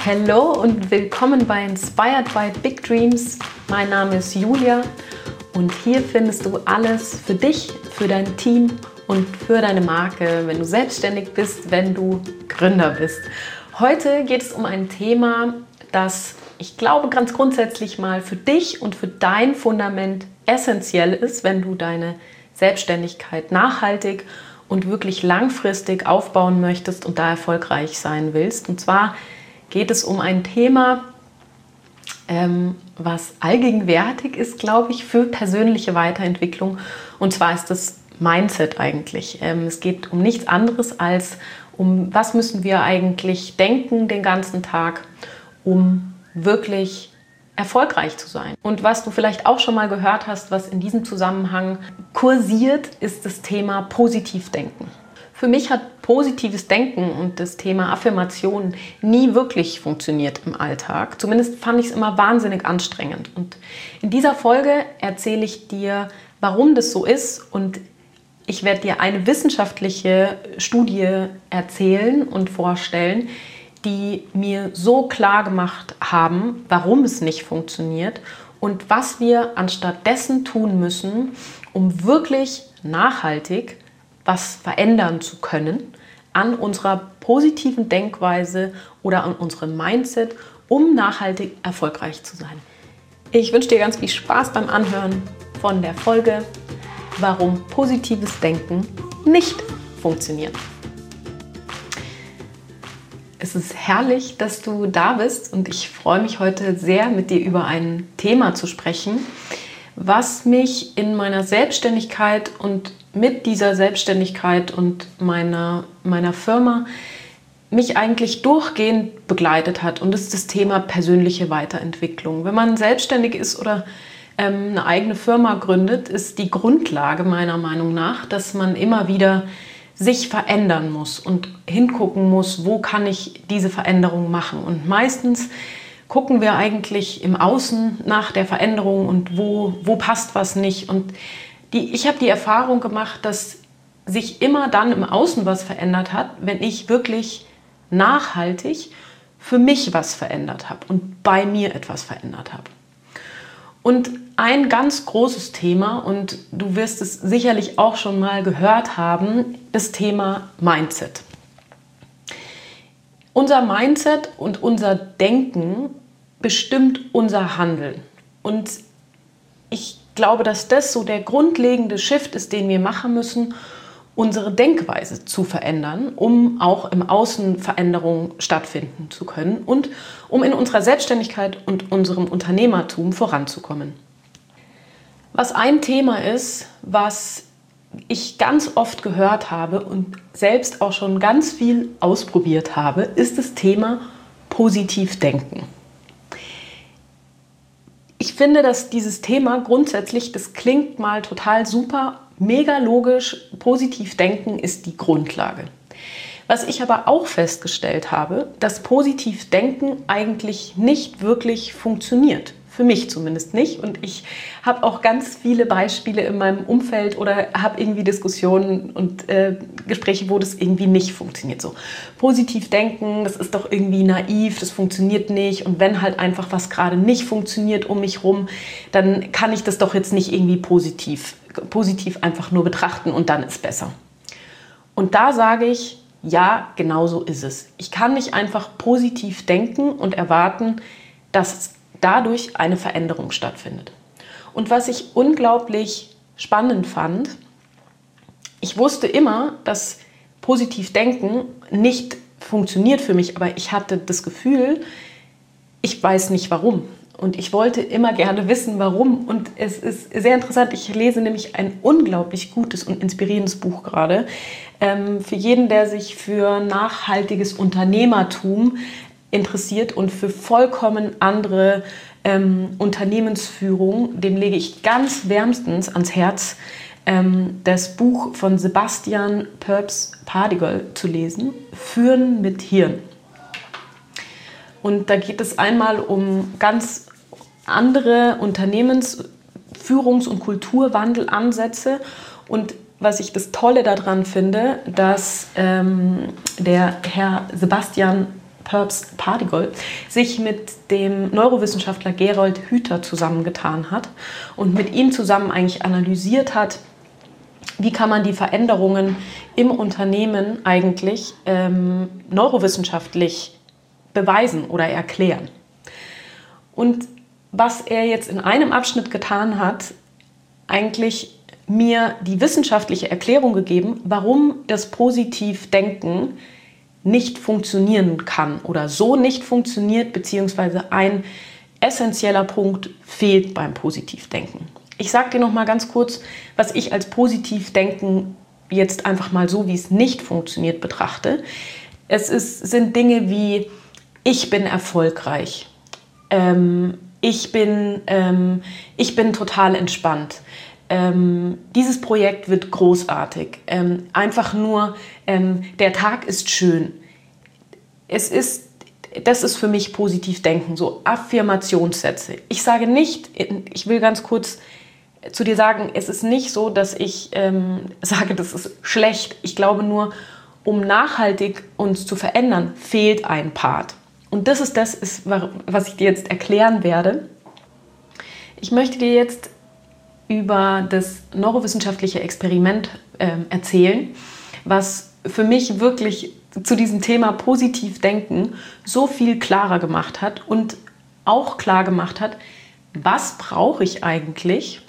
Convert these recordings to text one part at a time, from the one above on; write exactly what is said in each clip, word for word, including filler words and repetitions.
Hallo und willkommen bei Inspired by Big Dreams. Mein Name ist Julia und hier findest du alles für dich, für dein Team und für deine Marke, wenn du selbstständig bist, wenn du Gründer bist. Heute geht es um ein Thema, das ich glaube ganz grundsätzlich mal für dich und für dein Fundament essentiell ist, wenn du deine Selbstständigkeit nachhaltig und wirklich langfristig aufbauen möchtest und da erfolgreich sein willst. Und zwar geht es um ein Thema, ähm, was allgegenwärtig ist, glaube ich, für persönliche Weiterentwicklung. Und zwar ist das Mindset eigentlich. Ähm, es geht um nichts anderes als um, was müssen wir eigentlich denken den ganzen Tag, um wirklich erfolgreich zu sein. Und was du vielleicht auch schon mal gehört hast, was in diesem Zusammenhang kursiert, ist das Thema Positivdenken. Für mich hat positives Denken und das Thema Affirmation nie wirklich funktioniert im Alltag. Zumindest fand ich es immer wahnsinnig anstrengend. Und in dieser Folge erzähle ich dir, warum das so ist, und ich werde dir eine wissenschaftliche Studie erzählen und vorstellen, die mir so klar gemacht haben, warum es nicht funktioniert und was wir anstattdessen tun müssen, um wirklich nachhaltig was verändern zu können an unserer positiven Denkweise oder an unserem Mindset, um nachhaltig erfolgreich zu sein. Ich wünsche dir ganz viel Spaß beim Anhören von der Folge, warum positives Denken nicht funktioniert. Es ist herrlich, dass du da bist, und ich freue mich heute sehr, mit dir über ein Thema zu sprechen, was mich in meiner Selbstständigkeit und mit dieser Selbstständigkeit und meiner, meiner Firma mich eigentlich durchgehend begleitet hat. Und das ist das Thema persönliche Weiterentwicklung. Wenn man selbstständig ist oder ähm, eine eigene Firma gründet, ist die Grundlage meiner Meinung nach, dass man immer wieder sich verändern muss und hingucken muss, wo kann ich diese Veränderung machen. Und meistens gucken wir eigentlich im Außen nach der Veränderung und wo, wo passt was nicht. Und die, ich habe die Erfahrung gemacht, dass sich immer dann im Außen was verändert hat, wenn ich wirklich nachhaltig für mich was verändert habe und bei mir etwas verändert habe. Und ein ganz großes Thema, und du wirst es sicherlich auch schon mal gehört haben, das Thema Mindset. Unser Mindset und unser Denken bestimmt unser Handeln. Und ich glaube, dass das so der grundlegende Shift ist, den wir machen müssen, unsere Denkweise zu verändern, um auch im Außen Veränderungen stattfinden zu können und um in unserer Selbstständigkeit und unserem Unternehmertum voranzukommen. Was ein Thema ist, was ich ganz oft gehört habe und selbst auch schon ganz viel ausprobiert habe, ist das Thema Positivdenken. Ich finde, dass dieses Thema grundsätzlich, das klingt mal total super, mega logisch. Positivdenken ist die Grundlage. Was ich aber auch festgestellt habe, dass Positivdenken eigentlich nicht wirklich funktioniert. Für mich zumindest nicht. Und ich habe auch ganz viele Beispiele in meinem Umfeld oder habe irgendwie Diskussionen und äh, Gespräche, wo das irgendwie nicht funktioniert. So, positiv denken, das ist doch irgendwie naiv, das funktioniert nicht. Und wenn halt einfach was gerade nicht funktioniert um mich rum, dann kann ich das doch jetzt nicht irgendwie positiv, positiv einfach nur betrachten und dann ist besser. Und da sage ich, ja, genau so ist es. Ich kann nicht einfach positiv denken und erwarten, dass dadurch eine Veränderung stattfindet. Und was ich unglaublich spannend fand, ich wusste immer, dass positiv denken nicht funktioniert für mich, aber ich hatte das Gefühl, ich weiß nicht warum. Und ich wollte immer gerne wissen, warum. Und es ist sehr interessant, ich lese nämlich ein unglaublich gutes und inspirierendes Buch gerade. Ähm, für jeden, der sich für nachhaltiges Unternehmertum interessiert und für vollkommen andere ähm, Unternehmensführung, dem lege ich ganz wärmstens ans Herz, ähm, das Buch von Sebastian Purps-Pardigol zu lesen, Führen mit Hirn. Und da geht es einmal um ganz andere Unternehmensführungs- und Kulturwandelansätze. Und was ich das Tolle daran finde, dass ähm, der Herr Sebastian Perbst Pardigol sich mit dem Neurowissenschaftler Gerold Hüther zusammengetan hat und mit ihm zusammen eigentlich analysiert hat, wie kann man die Veränderungen im Unternehmen eigentlich ähm, neurowissenschaftlich beweisen oder erklären. Und was er jetzt in einem Abschnitt getan hat, eigentlich mir die wissenschaftliche Erklärung gegeben, warum das Positivdenken nicht funktionieren kann oder so nicht funktioniert, beziehungsweise ein essentieller Punkt fehlt beim Positivdenken. Ich sage dir noch mal ganz kurz, was ich als Positivdenken jetzt einfach mal so, wie es nicht funktioniert, betrachte. Es ist, sind Dinge wie, ich bin erfolgreich, ähm, ich, bin, ähm, ich bin total entspannt, ähm, dieses Projekt wird großartig, ähm, einfach nur, ähm, der Tag ist schön. Es ist, das ist für mich Positivdenken, so Affirmationssätze. Ich sage nicht, ich will ganz kurz zu dir sagen, es ist nicht so, dass ich ähm, sage, das ist schlecht. Ich glaube nur, um nachhaltig uns zu verändern, fehlt ein Part. Und das ist das, ist, was ich dir jetzt erklären werde. Ich möchte dir jetzt über das neurowissenschaftliche Experiment äh, erzählen, was für mich wirklich zu diesem Thema Positivdenken so viel klarer gemacht hat und auch klar gemacht hat, was brauche ich eigentlich,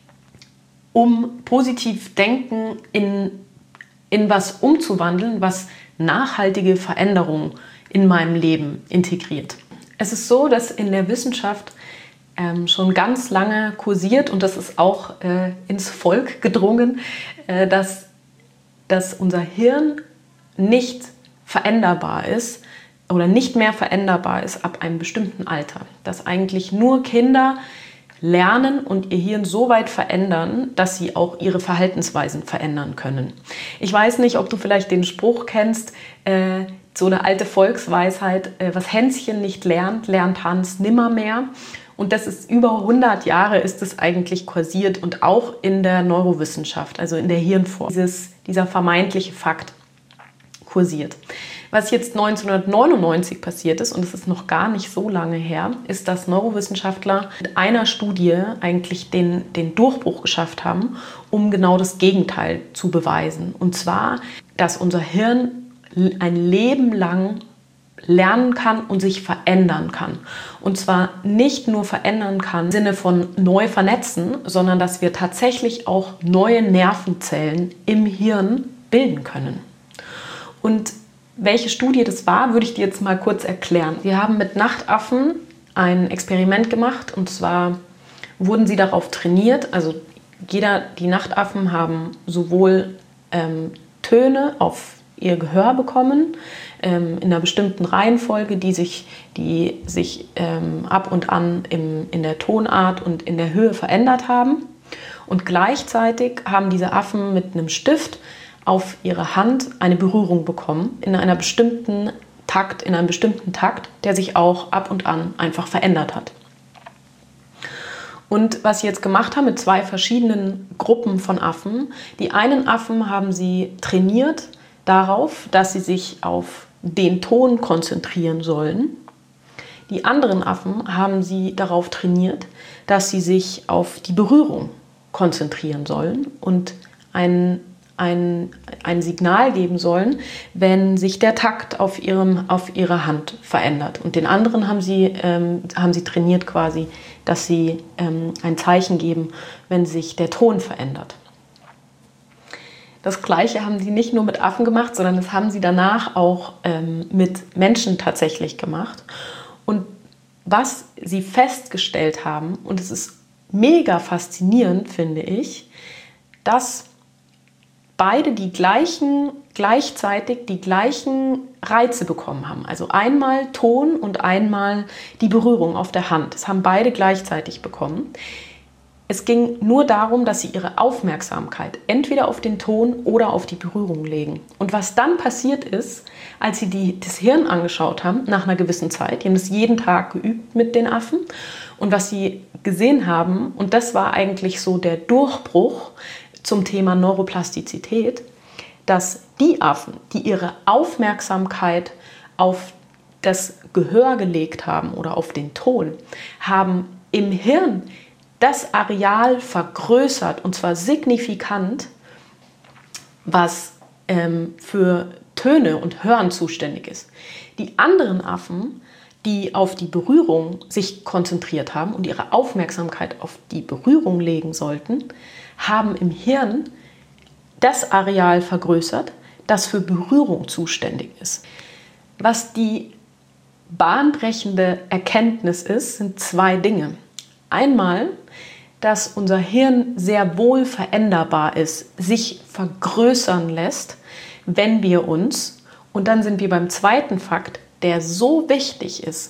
um Positivdenken in, in was umzuwandeln, was nachhaltige Veränderungen in meinem Leben integriert. Es ist so, dass in der Wissenschaft ähm, schon ganz lange kursiert, und das ist auch äh, ins Volk gedrungen, äh, dass, dass unser Hirn nicht veränderbar ist oder nicht mehr veränderbar ist ab einem bestimmten Alter. Dass eigentlich nur Kinder lernen und ihr Hirn so weit verändern, dass sie auch ihre Verhaltensweisen verändern können. Ich weiß nicht, ob du vielleicht den Spruch kennst, äh, so eine alte Volksweisheit, äh, was Hänschen nicht lernt, lernt Hans nimmermehr. Und das ist über hundert Jahre ist es eigentlich kursiert und auch in der Neurowissenschaft, also in der Hirnforschung, dieses, dieser vermeintliche Fakt kursiert. Was jetzt neunzehnhundertneunundneunzig passiert ist, und es ist noch gar nicht so lange her, ist, dass Neurowissenschaftler mit einer Studie eigentlich den, den Durchbruch geschafft haben, um genau das Gegenteil zu beweisen. Und zwar, dass unser Hirn ein Leben lang lernen kann und sich verändern kann. Und zwar nicht nur verändern kann im Sinne von neu vernetzen, sondern dass wir tatsächlich auch neue Nervenzellen im Hirn bilden können. Und welche Studie das war, würde ich dir jetzt mal kurz erklären. Wir haben mit Nachtaffen ein Experiment gemacht, und zwar wurden sie darauf trainiert, also jeder, die Nachtaffen haben sowohl ähm, Töne auf ihr Gehör bekommen, ähm, in einer bestimmten Reihenfolge, die sich, die sich ähm, ab und an im, in der Tonart und in der Höhe verändert haben. Und gleichzeitig haben diese Affen mit einem Stift auf ihre Hand eine Berührung bekommen, in einer bestimmten Takt, in einem bestimmten Takt, der sich auch ab und an einfach verändert hat. Und was sie jetzt gemacht haben mit zwei verschiedenen Gruppen von Affen, die einen Affen haben sie trainiert darauf, dass sie sich auf den Ton konzentrieren sollen. Die anderen Affen haben sie darauf trainiert, dass sie sich auf die Berührung konzentrieren sollen und ein Ein, ein Signal geben sollen, wenn sich der Takt auf, ihrem, auf ihrer Hand verändert. Und den anderen haben sie, ähm, haben sie trainiert quasi, dass sie ähm, ein Zeichen geben, wenn sich der Ton verändert. Das Gleiche haben sie nicht nur mit Affen gemacht, sondern das haben sie danach auch ähm, mit Menschen tatsächlich gemacht. Und was sie festgestellt haben, und es ist mega faszinierend, finde ich, dass beide die gleichen, gleichzeitig die gleichen Reize bekommen haben. Also einmal Ton und einmal die Berührung auf der Hand. Das haben beide gleichzeitig bekommen. Es ging nur darum, dass sie ihre Aufmerksamkeit entweder auf den Ton oder auf die Berührung legen. Und was dann passiert ist, als sie die, das Hirn angeschaut haben, nach einer gewissen Zeit, die haben das jeden Tag geübt mit den Affen, und was sie gesehen haben, und das war eigentlich so der Durchbruch zum Thema Neuroplastizität, dass die Affen, die ihre Aufmerksamkeit auf das Gehör gelegt haben oder auf den Ton, haben im Hirn das Areal vergrößert, und zwar signifikant, was ähm, für Töne und Hören zuständig ist. Die anderen Affen, die auf die Berührung sich konzentriert haben und ihre Aufmerksamkeit auf die Berührung legen sollten, haben im Hirn das Areal vergrößert, das für Berührung zuständig ist. Was die bahnbrechende Erkenntnis ist, sind zwei Dinge. Einmal, dass unser Hirn sehr wohl veränderbar ist, sich vergrößern lässt, wenn wir uns, und dann sind wir beim zweiten Fakt, der so wichtig ist.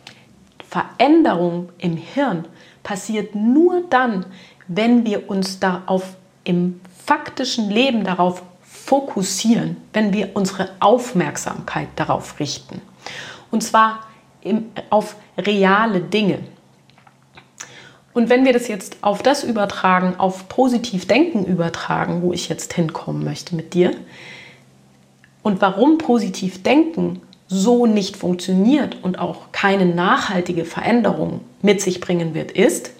Veränderung im Hirn passiert nur dann, wenn wir uns darauf im faktischen Leben darauf fokussieren, wenn wir unsere Aufmerksamkeit darauf richten. Und zwar im, auf reale Dinge. Und wenn wir das jetzt auf das übertragen, auf positiv Denken übertragen, wo ich jetzt hinkommen möchte mit dir, und warum positiv Denken so nicht funktioniert und auch keine nachhaltige Veränderung mit sich bringen wird, ist,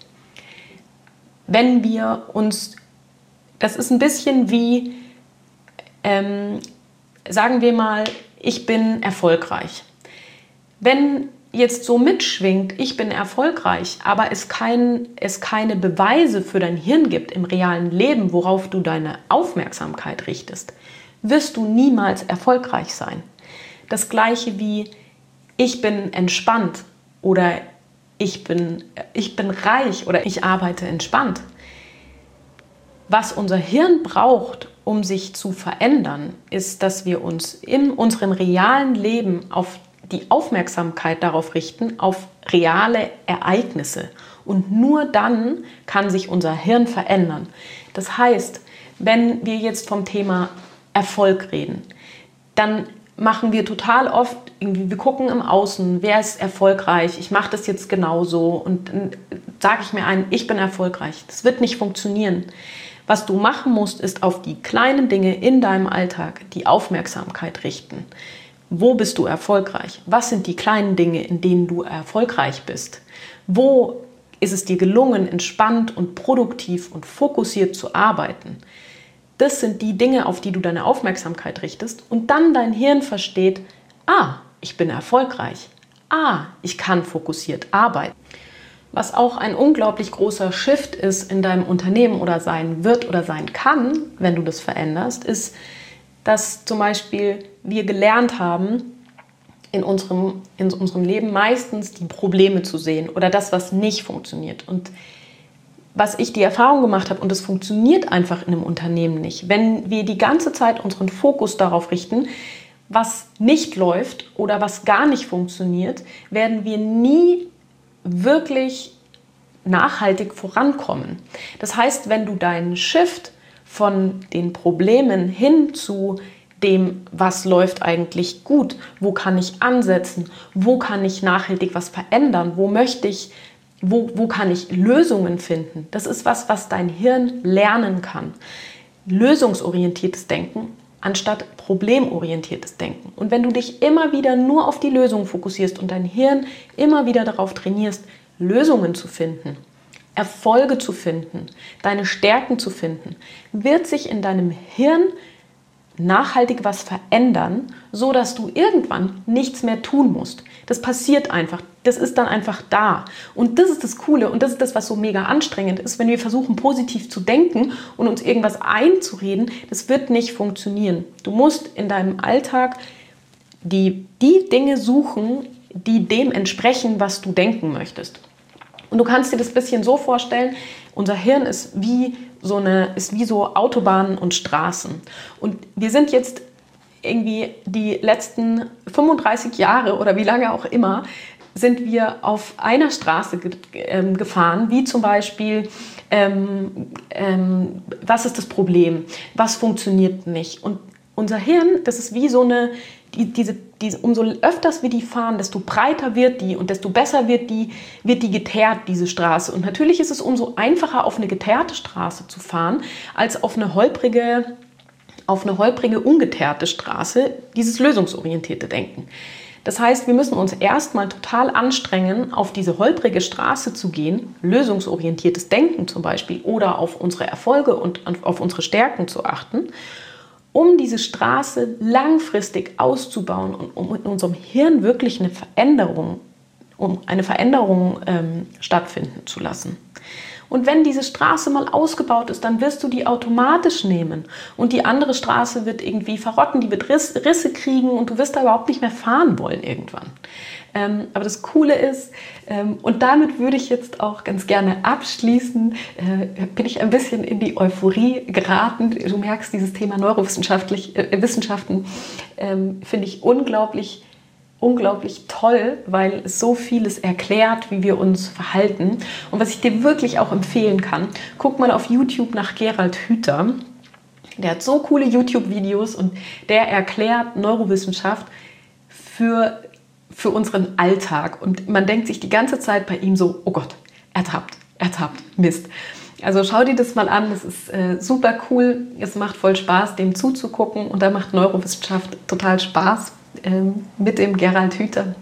wenn wir uns, das ist ein bisschen wie, ähm, sagen wir mal, ich bin erfolgreich. Wenn jetzt so mitschwingt, ich bin erfolgreich, aber es, kein, es keine Beweise für dein Hirn gibt im realen Leben, worauf du deine Aufmerksamkeit richtest, wirst du niemals erfolgreich sein. Das Gleiche wie ich bin entspannt oder ich bin, ich bin reich oder ich arbeite entspannt. Was unser Hirn braucht, um sich zu verändern, ist, dass wir uns in unserem realen Leben auf die Aufmerksamkeit darauf richten, auf reale Ereignisse. Und nur dann kann sich unser Hirn verändern. Das heißt, wenn wir jetzt vom Thema Erfolg reden, dann machen wir total oft, irgendwie, wir gucken im Außen, wer ist erfolgreich, ich mache das jetzt genauso und dann sage ich mir ein, ich bin erfolgreich. Das wird nicht funktionieren. Was du machen musst, ist auf die kleinen Dinge in deinem Alltag die Aufmerksamkeit richten. Wo bist du erfolgreich? Was sind die kleinen Dinge, in denen du erfolgreich bist? Wo ist es dir gelungen, entspannt und produktiv und fokussiert zu arbeiten? Das sind die Dinge, auf die du deine Aufmerksamkeit richtest und dann dein Hirn versteht, ah, ich bin erfolgreich. Ah, ich kann fokussiert arbeiten. Was auch ein unglaublich großer Shift ist in deinem Unternehmen oder sein wird oder sein kann, wenn du das veränderst, ist, dass zum Beispiel wir gelernt haben, in unserem, in unserem Leben meistens die Probleme zu sehen oder das, was nicht funktioniert. Und was ich die Erfahrung gemacht habe, und es funktioniert einfach in einem Unternehmen nicht, wenn wir die ganze Zeit unseren Fokus darauf richten, was nicht läuft oder was gar nicht funktioniert, werden wir nie wirklich nachhaltig vorankommen. Das heißt, wenn du deinen Shift von den Problemen hin zu dem, was läuft eigentlich gut, wo kann ich ansetzen, wo kann ich nachhaltig was verändern, wo möchte ich, wo, wo kann ich Lösungen finden. Das ist was, was dein Hirn lernen kann. Lösungsorientiertes Denken anstatt problemorientiertes Denken. Und wenn du dich immer wieder nur auf die Lösung fokussierst und dein Hirn immer wieder darauf trainierst, Lösungen zu finden, Erfolge zu finden, deine Stärken zu finden, wird sich in deinem Hirn nachhaltig was verändern, so dass du irgendwann nichts mehr tun musst. Das passiert einfach. Das ist dann einfach da. Und das ist das Coole und das ist das, was so mega anstrengend ist, wenn wir versuchen, positiv zu denken und uns irgendwas einzureden. Das wird nicht funktionieren. Du musst in deinem Alltag die, die Dinge suchen, die dem entsprechen, was du denken möchtest. Und du kannst dir das ein bisschen so vorstellen, unser Hirn ist wie so eine, ist wie so Autobahnen und Straßen. Und wir sind jetzt irgendwie die letzten fünfunddreißig Jahre oder wie lange auch immer, sind wir auf einer Straße ge ähm, gefahren, wie zum Beispiel, ähm, ähm, was ist das Problem, was funktioniert nicht. Und unser Hirn, das ist wie so eine, die, diese, diese, umso öfters wir die fahren, desto breiter wird die und desto besser wird die, wird die geteert, diese Straße. Und natürlich ist es umso einfacher, auf eine geteerte Straße zu fahren, als auf eine holprige, auf eine holprige, ungeteerte Straße, dieses lösungsorientierte Denken. Das heißt, wir müssen uns erstmal total anstrengen, auf diese holprige Straße zu gehen, lösungsorientiertes Denken zum Beispiel, oder auf unsere Erfolge und auf unsere Stärken zu achten, um diese Straße langfristig auszubauen und um in unserem Hirn wirklich eine Veränderung, um eine Veränderung ähm, stattfinden zu lassen. Und wenn diese Straße mal ausgebaut ist, dann wirst du die automatisch nehmen. Und die andere Straße wird irgendwie verrotten, die wird Riss, Risse kriegen und du wirst da überhaupt nicht mehr fahren wollen irgendwann. Ähm, aber das Coole ist, ähm, und damit würde ich jetzt auch ganz gerne abschließen, äh, bin ich ein bisschen in die Euphorie geraten. Du merkst, dieses Thema Neurowissenschaftlich, äh, Wissenschaften ähm, finde ich unglaublich unglaublich toll, weil es so vieles erklärt, wie wir uns verhalten. Und was ich dir wirklich auch empfehlen kann, guck mal auf YouTube nach Gerald Hüther. Der hat so coole YouTube-Videos und der erklärt Neurowissenschaft für, für unseren Alltag. Und man denkt sich die ganze Zeit bei ihm so, oh Gott, ertappt, ertappt, Mist. Also schau dir das mal an, das ist äh, super cool, es macht voll Spaß, dem zuzugucken und da macht Neurowissenschaft total Spaß. Ähm, mit dem Gerald Hüther.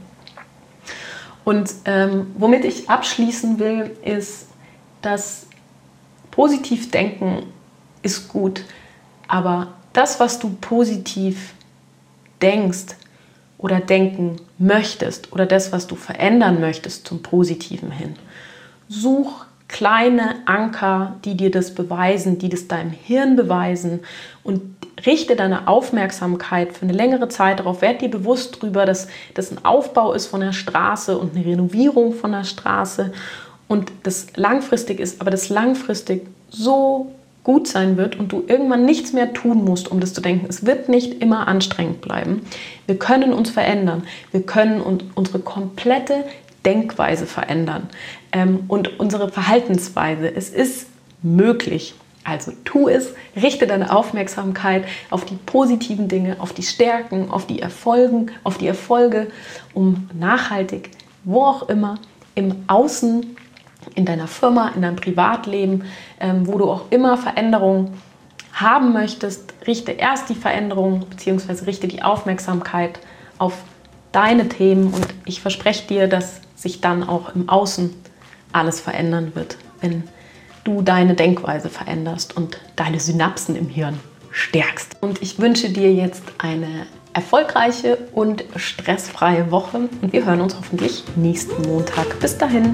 Und ähm, womit ich abschließen will, ist, dass positiv denken ist gut, aber das, was du positiv denkst oder denken möchtest oder das, was du verändern möchtest zum Positiven hin, such kleine Anker, die dir das beweisen, die das deinem Hirn beweisen und richte deine Aufmerksamkeit für eine längere Zeit darauf. Werd dir bewusst darüber, dass das ein Aufbau ist von der Straße und eine Renovierung von der Straße und das langfristig ist, aber das langfristig so gut sein wird und du irgendwann nichts mehr tun musst, um das zu denken. Es wird nicht immer anstrengend bleiben. Wir können uns verändern. Wir können unsere komplette Denkweise verändern ähm, und unsere Verhaltensweise. Es ist möglich. Also tu es, richte deine Aufmerksamkeit auf die positiven Dinge, auf die Stärken, auf die Erfolgen, auf die Erfolge, um nachhaltig, wo auch immer, im Außen, in deiner Firma, in deinem Privatleben, ähm, wo du auch immer Veränderungen haben möchtest, richte erst die Veränderung bzw. richte die Aufmerksamkeit auf deine Themen und ich verspreche dir, dass sich dann auch im Außen alles verändern wird, wenn du deine Denkweise veränderst und deine Synapsen im Hirn stärkst. Und ich wünsche dir jetzt eine erfolgreiche und stressfreie Woche und wir hören uns hoffentlich nächsten Montag. Bis dahin.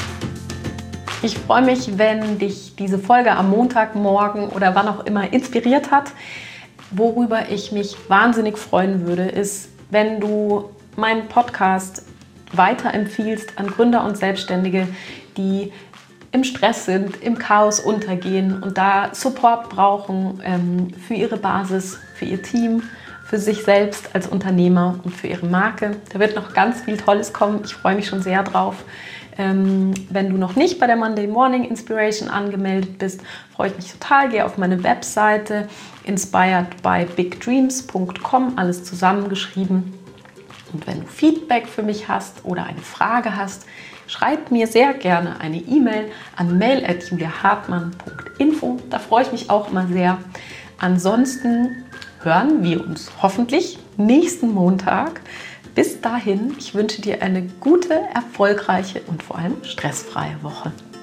Ich freue mich, wenn dich diese Folge am Montagmorgen oder wann auch immer inspiriert hat. Worüber ich mich wahnsinnig freuen würde, ist, wenn du meinen Podcast weiterempfiehlst an Gründer und Selbstständige, die im Stress sind, im Chaos untergehen und da Support brauchen ähm, für ihre Basis, für ihr Team, für sich selbst als Unternehmer und für ihre Marke. Da wird noch ganz viel Tolles kommen. Ich freue mich schon sehr drauf. Ähm, wenn du noch nicht bei der Monday Morning Inspiration angemeldet bist, freue ich mich total. Geh auf meine Webseite inspired by big dreams punkt com, alles zusammengeschrieben. Und wenn du Feedback für mich hast oder eine Frage hast, schreib mir sehr gerne eine E-Mail an mail at julia hartmann punkt info. Da freue ich mich auch immer sehr. Ansonsten hören wir uns hoffentlich nächsten Montag. Bis dahin, ich wünsche dir eine gute, erfolgreiche und vor allem stressfreie Woche.